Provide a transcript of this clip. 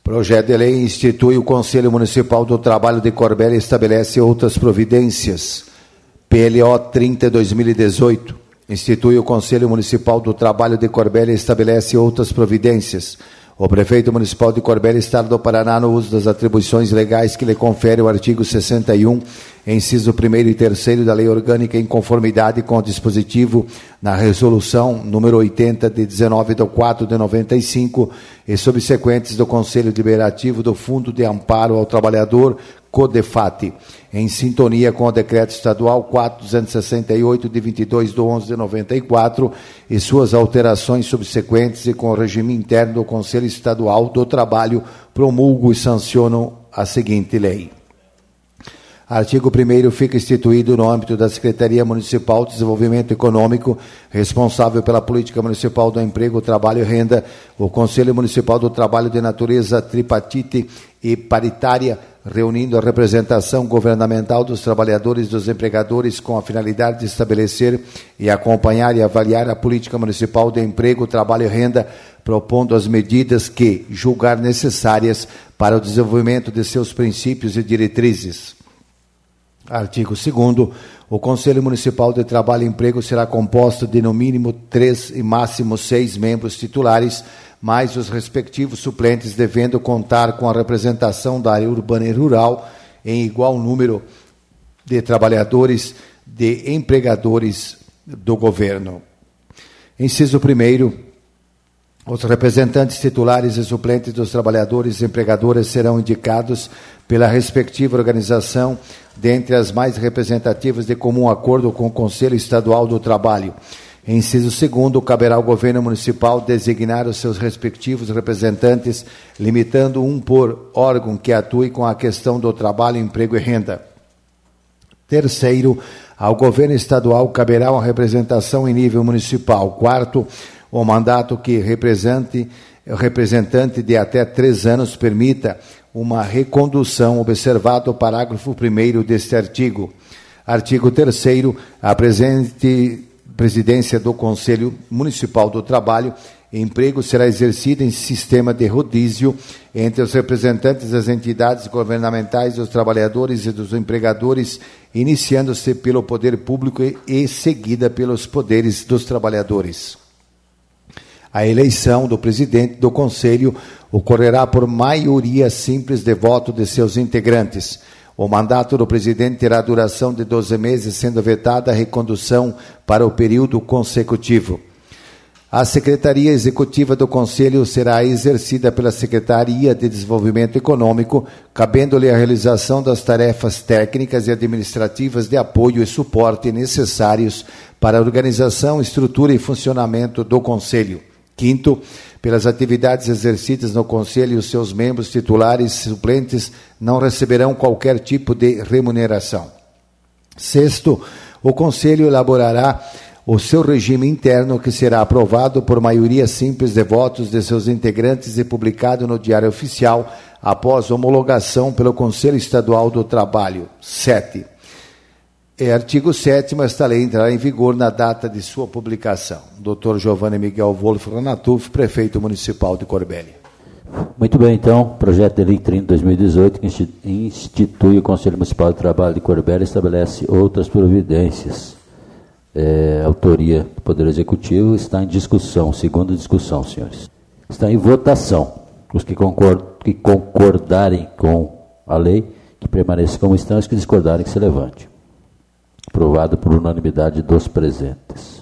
Projeto de lei institui o Conselho Municipal do Trabalho de Corbélia e estabelece outras providências. PLO 30/2018. Institui o Conselho Municipal do Trabalho de Corbélia e estabelece outras providências. O prefeito municipal de Corbélia, Estado do Paraná, no uso das atribuições legais que lhe confere o artigo 61, inciso 1º e 3º da Lei Orgânica, em conformidade com o dispositivo na Resolução número 80, de 19/4/95, e subsequentes do Conselho Deliberativo do Fundo de Amparo ao Trabalhador, CODEFAT, em sintonia com o Decreto Estadual 4268, de 22/11/94, e suas alterações subsequentes, e com o regime interno do Conselho Estadual do Trabalho, promulgo e sanciono a seguinte lei. Artigo 1º, fica instituído no âmbito da Secretaria Municipal de Desenvolvimento Econômico, responsável pela Política Municipal do Emprego, Trabalho e Renda, o Conselho Municipal do Trabalho de natureza tripartite e paritária, reunindo a representação governamental dos trabalhadores e dos empregadores com a finalidade de estabelecer e acompanhar e avaliar a Política Municipal de Emprego, Trabalho e Renda, propondo as medidas que julgar necessárias para o desenvolvimento de seus princípios e diretrizes. Artigo 2º, o Conselho Municipal de Trabalho e Emprego será composto de no mínimo 3 e máximo 6 membros titulares, mais os respectivos suplentes, devendo contar com a representação da área urbana e rural em igual número de trabalhadores, de empregadores do governo. Inciso 1º, os representantes titulares e suplentes dos trabalhadores e empregadores serão indicados pela respectiva organização, dentre as mais representativas, de comum acordo com o Conselho Estadual do Trabalho. Inciso 2º, caberá ao governo municipal designar os seus respectivos representantes, limitando um por órgão que atue com a questão do trabalho, emprego e renda. Terceiro, ao governo estadual caberá uma representação em nível municipal. Quarto, o mandato que representante de até 3 anos permita uma recondução, observado o parágrafo 1º deste artigo. Artigo 3º, a presidência do Conselho Municipal do Trabalho e Emprego será exercida em sistema de rodízio entre os representantes das entidades governamentais, dos trabalhadores e dos empregadores, iniciando-se pelo poder público e seguida pelos poderes dos trabalhadores. A eleição do presidente do Conselho ocorrerá por maioria simples de voto de seus integrantes. O mandato do presidente terá duração de 12 meses, sendo vetada a recondução para o período consecutivo. A Secretaria Executiva do Conselho será exercida pela Secretaria de Desenvolvimento Econômico, cabendo-lhe a realização das tarefas técnicas e administrativas de apoio e suporte necessários para a organização, estrutura e funcionamento do Conselho. Quinto, pelas atividades exercidas no Conselho, os seus membros titulares e suplentes não receberão qualquer tipo de remuneração. Sexto, o Conselho elaborará o seu regime interno, que será aprovado por maioria simples de votos de seus integrantes e publicado no Diário Oficial após homologação pelo Conselho Estadual do Trabalho. 7. Artigo 7º, esta lei entrará em vigor na data de sua publicação. Dr. Giovanni Miguel Wolff Ranatuf, prefeito municipal de Corbélia. Muito bem, então, projeto de lei 30/2018, que institui o Conselho Municipal de Trabalho de Corbélia e estabelece outras providências. Autoria do Poder Executivo, está em discussão, segunda discussão, senhores. Está em votação. Os que concordarem com a lei, que permaneçam como estão, os que discordarem, que se levante. Aprovado por unanimidade dos presentes.